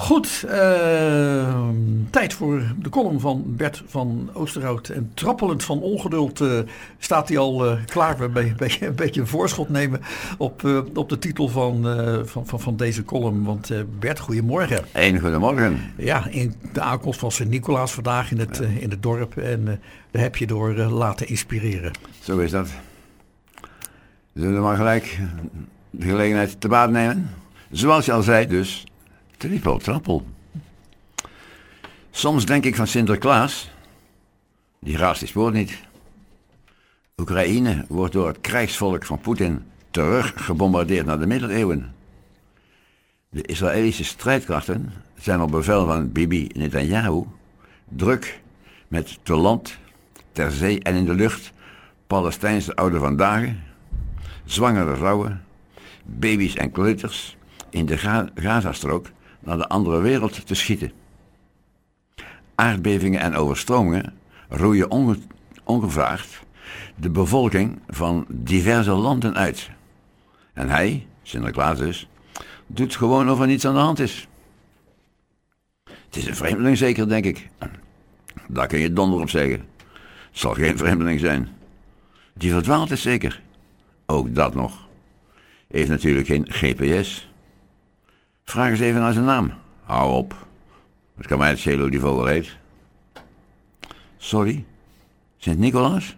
Goed, tijd voor de column van Bert van Oosterhout. En trappelend van ongeduld staat hij al klaar. We een beetje een voorschot nemen op de titel van deze column. Want Bert, goedemorgen. Goedemorgen. Ja, in de aankomst van Sint-Nicolaas vandaag in het dorp. En daar heb je door laten inspireren. Zo is dat. Zullen we maar gelijk de gelegenheid te baat nemen? Zoals je al zei dus, trippel trappel. Soms denk ik van Sinterklaas, die raast die spoort niet. Oekraïne wordt door het krijgsvolk van Poetin terug gebombardeerd naar de middeleeuwen. De Israëlische strijdkrachten zijn op bevel van Bibi Netanyahu druk met te land, ter zee en in de lucht Palestijnse oude vandaag, zwangere vrouwen, baby's en kleuters in de Gazastrook naar de andere wereld te schieten. Aardbevingen en overstromingen roeien ongevraagd de bevolking van diverse landen uit. En hij, Sinterklaas dus, doet gewoon of er niets aan de hand is. Het is een vreemdeling zeker, denk ik. Daar kun je donder op zeggen. Het zal geen vreemdeling zijn. Die verdwaald is zeker. Ook dat nog. Heeft natuurlijk geen GPS. Vraag eens even naar zijn naam. Hou op. Het kan mij het schelen hoe die vogel heet. Sorry? Sint-Nicolaas?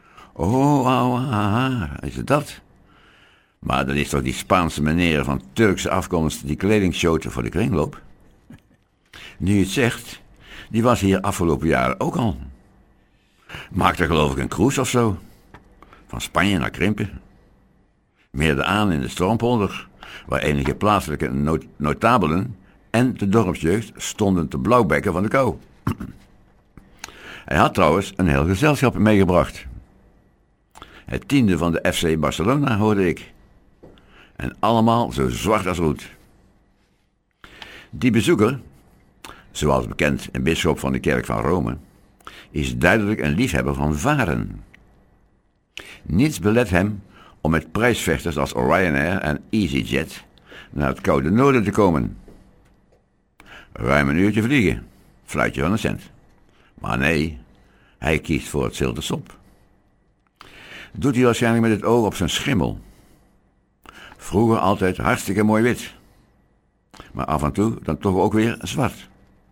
Is het dat? Maar dat is toch die Spaanse meneer van Turkse afkomst die kleding showte voor de kringloop? Nu je het zegt, die was hier afgelopen jaren ook al. Maakte geloof ik een cruise of zo. Van Spanje naar Krimpen. Meerde aan in de Stroompolder, waar enige plaatselijke notabelen en de dorpsjeugd stonden te blauwbekken van de kou. Hij had trouwens een heel gezelschap meegebracht. Het tiende van de FC Barcelona hoorde ik. En allemaal zo zwart als roet. Die bezoeker, zoals bekend een bisschop van de kerk van Rome, is duidelijk een liefhebber van varen. Niets belet hem om met prijsvechters als Ryanair en EasyJet naar het koude noorden te komen. Ruim een uurtje vliegen, fluitje van een cent. Maar nee, hij kiest voor het zilte sop. Doet hij waarschijnlijk met het oog op zijn schimmel. Vroeger altijd hartstikke mooi wit. Maar af en toe dan toch ook weer zwart.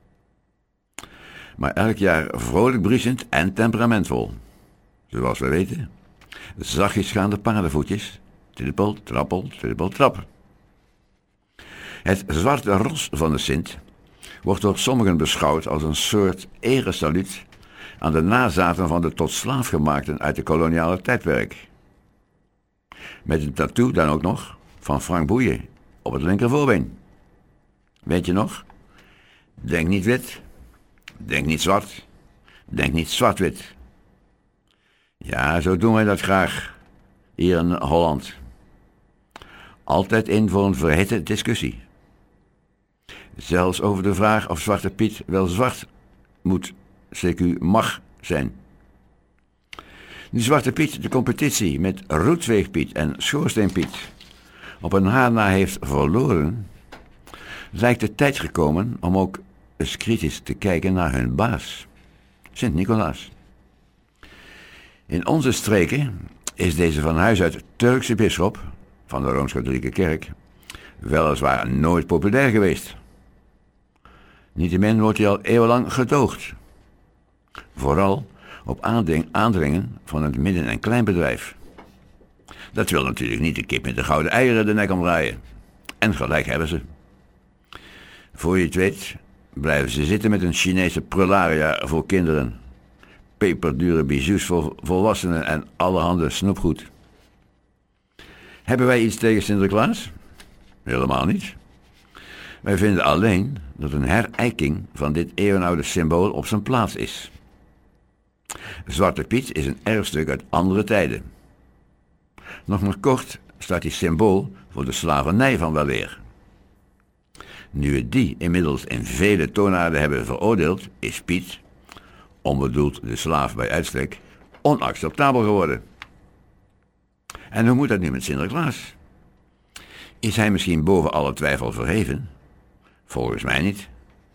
Maar elk jaar vrolijk briesend en temperamentvol. Zoals we weten. Zachtjes gaande paardenvoetjes. Trippel, trappel, trippel, trap. Het zwarte ros van de Sint wordt door sommigen beschouwd als een soort eresaluut aan de nazaten van de tot slaaf gemaakten uit de koloniale tijdperk. Met een tattoo dan ook nog van Frank Boeien op het linkervoorbeen. Weet je nog? Denk niet wit, denk niet zwart, denk niet zwart-wit. Ja, zo doen wij dat graag, hier in Holland. Altijd in voor een verhitte discussie. Zelfs over de vraag of Zwarte Piet wel zwart moet, CQ mag zijn. Nu Zwarte Piet de competitie met Roetveegpiet en Schoorsteenpiet op een haar na heeft verloren, lijkt de tijd gekomen om ook eens kritisch te kijken naar hun baas, Sint-Nicolaas. In onze streken is deze van huis uit Turkse bisschop van de Rooms-Katholieke Kerk weliswaar nooit populair geweest. Niettemin wordt hij al eeuwenlang gedoogd. Vooral op aandringen van het midden- en kleinbedrijf. Dat wil natuurlijk niet de kip met de gouden eieren de nek omdraaien. En gelijk hebben ze. Voor je het weet blijven ze zitten met een Chinese prularia voor kinderen. Peperdure bijoux voor volwassenen en allerhande snoepgoed. Hebben wij iets tegen Sinterklaas? Helemaal niet. Wij vinden alleen dat een herijking van dit eeuwenoude symbool op zijn plaats is. Zwarte Piet is een erfstuk uit andere tijden. Nog maar kort staat die symbool voor de slavernij van weleer. Nu we die inmiddels in vele toonaarden hebben veroordeeld, is Piet, onbedoeld de slaaf bij uitstek, onacceptabel geworden. En hoe moet dat nu met Sinterklaas? Is hij misschien boven alle twijfel verheven? Volgens mij niet.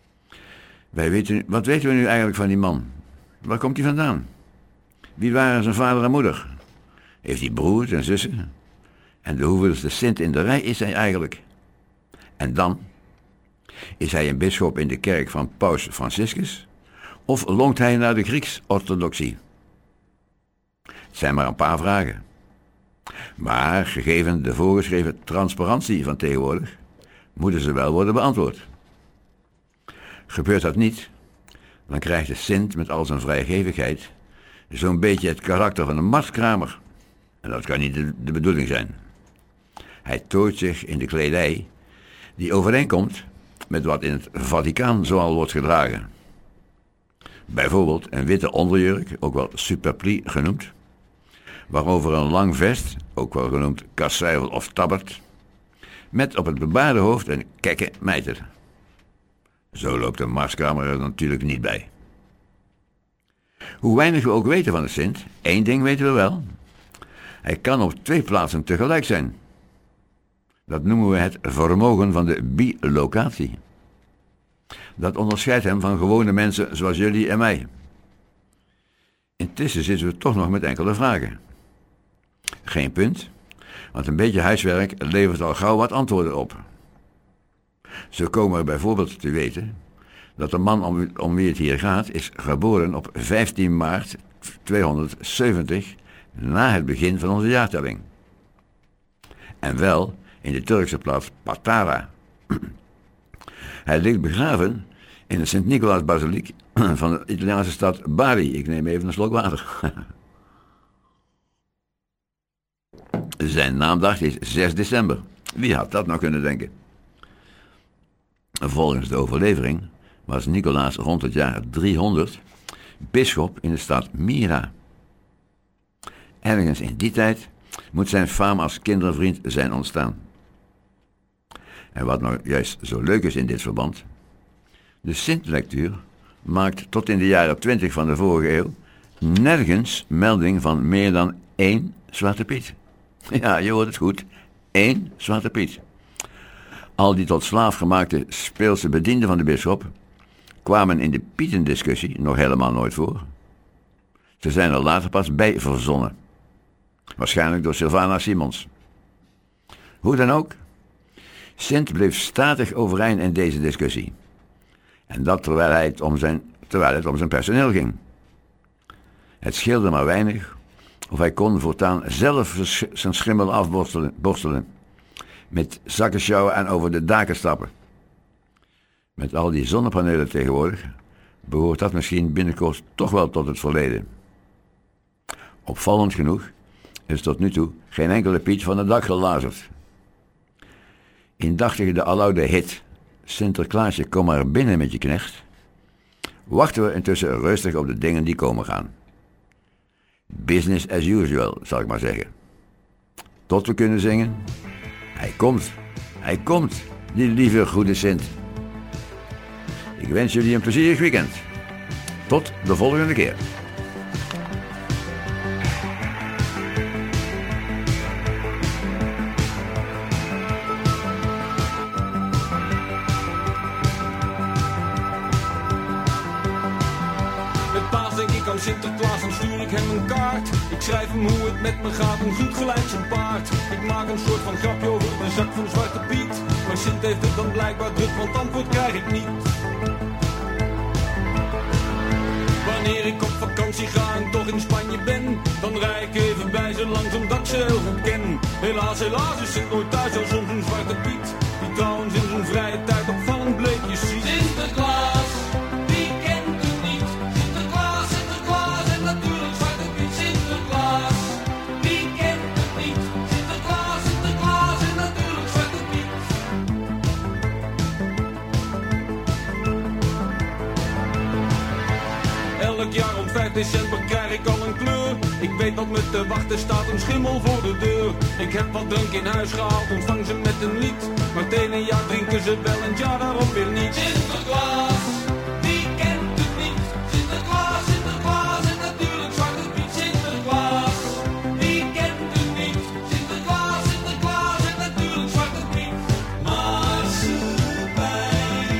Wat weten we nu eigenlijk van die man? Waar komt hij vandaan? Wie waren zijn vader en moeder? Heeft hij broers en zussen? En de hoeveelste Sint in de rij is hij eigenlijk? En dan? Is hij een bisschop in de kerk van Paus Franciscus? Of longt hij naar de Grieks-orthodoxie? Het zijn maar een paar vragen. Maar gegeven de voorgeschreven transparantie van tegenwoordig, moeten ze wel worden beantwoord. Gebeurt dat niet, dan krijgt de Sint met al zijn vrijgevigheid zo'n beetje het karakter van een marskramer. En dat kan niet de bedoeling zijn. Hij tooit zich in de kledij die overeenkomt met wat in het Vaticaan zoal wordt gedragen. Bijvoorbeeld een witte onderjurk, ook wel superplie genoemd, waarover een lang vest, ook wel genoemd kasseivel of tabbert, met op het bebaarde hoofd een kekke mijter. Zo loopt een marskramer er natuurlijk niet bij. Hoe weinig we ook weten van de Sint, één ding weten we wel. Hij kan op 2 plaatsen tegelijk zijn. Dat noemen we het vermogen van de bilocatie. Dat onderscheidt hem van gewone mensen zoals jullie en mij. Intussen zitten we toch nog met enkele vragen. Geen punt, want een beetje huiswerk levert al gauw wat antwoorden op. Zo komen we bijvoorbeeld te weten dat de man om wie het hier gaat is geboren op 15 maart 270 na het begin van onze jaartelling. En wel in de Turkse plaats Patara. Hij ligt begraven in de Sint-Nicolaas-basiliek van de Italiaanse stad Bari. Ik neem even een slok water. Zijn naamdag is 6 december. Wie had dat nou kunnen denken? Volgens de overlevering was Nicolaas rond het jaar 300 bisschop in de stad Myra. Ergens in die tijd moet zijn faam als kindervriend zijn ontstaan. En wat nou juist zo leuk is in dit verband, de Sint-lectuur maakt tot in de jaren 20 van de vorige eeuw nergens melding van meer dan 1 Zwarte Piet. Ja, je hoort het goed, 1 Zwarte Piet. Al die tot slaaf gemaakte speelse bedienden van de bisschop kwamen in de Pietendiscussie nog helemaal nooit voor. Ze zijn er later pas bij verzonnen. Waarschijnlijk door Sylvana Simons. Hoe dan ook, Sint bleef statig overeind in deze discussie. En dat terwijl het om zijn personeel ging. Het scheelde maar weinig of hij kon voortaan zelf zijn schimmel afborstelen, met zakken sjouwen en over de daken stappen. Met al die zonnepanelen tegenwoordig behoort dat misschien binnenkort toch wel tot het verleden. Opvallend genoeg is tot nu toe geen enkele Piet van het dak gelazerd. Indachtig de aloude hit Sinterklaasje, kom maar binnen met je knecht, wachten we intussen rustig op de dingen die komen gaan. Business as usual, zal ik maar zeggen. Tot we kunnen zingen: Hij komt, die lieve goede Sint. Ik wens jullie een plezierig weekend. Tot de volgende keer. Sinterklaas, dan stuur ik hem een kaart. Ik schrijf hem hoe het met me gaat, een goed gelijk zijn paard. Ik maak een soort van grapje over mijn zak van Zwarte Piet. Maar Sint heeft het dan blijkbaar druk, want antwoord krijg ik niet. Wanneer ik op vakantie ga en toch in Spanje ben, dan rij ik even bij ze langs omdat ik ze heel goed ken. Helaas is Sint nooit thuis, al soms een Zwarte Piet, die trouwens in zijn vrije tijd opvallend bleekjes ziet. Sinterklaas, wie kent u niet? Sinterklaas, Sinterklaas en natuurlijk Zwarte Piet. Sinterklaas, wie kent het niet? Sinterklaas, Sinterklaas en natuurlijk Zwarte Piet. Elk jaar om 5 december krijg ik al een kleur. Ik weet wat me te wachten staat, een schimmel voor de deur. Ik heb wat drank in huis gehaald, ontvang ze met een lied. Maar het ene jaar drinken ze wel en het jaar daarop weer niet. Sinterklaas, wie kent het niet? Sinterklaas, Sinterklaas en natuurlijk Zwarte Piet. Sinterklaas, wie kent het niet? Sinterklaas, Sinterklaas en natuurlijk Zwarte Piet. Marsepein,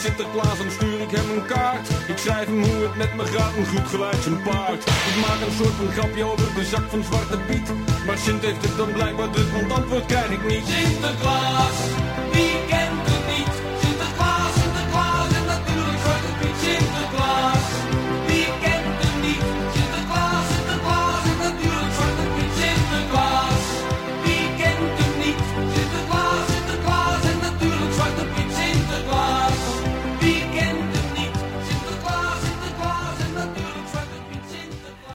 Sinterklaas, dan stuur ik hem een kaart. Ik schrijf hem hoe het met me gaat en goed gelijk zijn paard. Ik maak een soort van grapje over de zak van Zwarte Piet. Maar Sint heeft het dan blijkbaar druk, want antwoord krijg ik niet. Sinterklaas!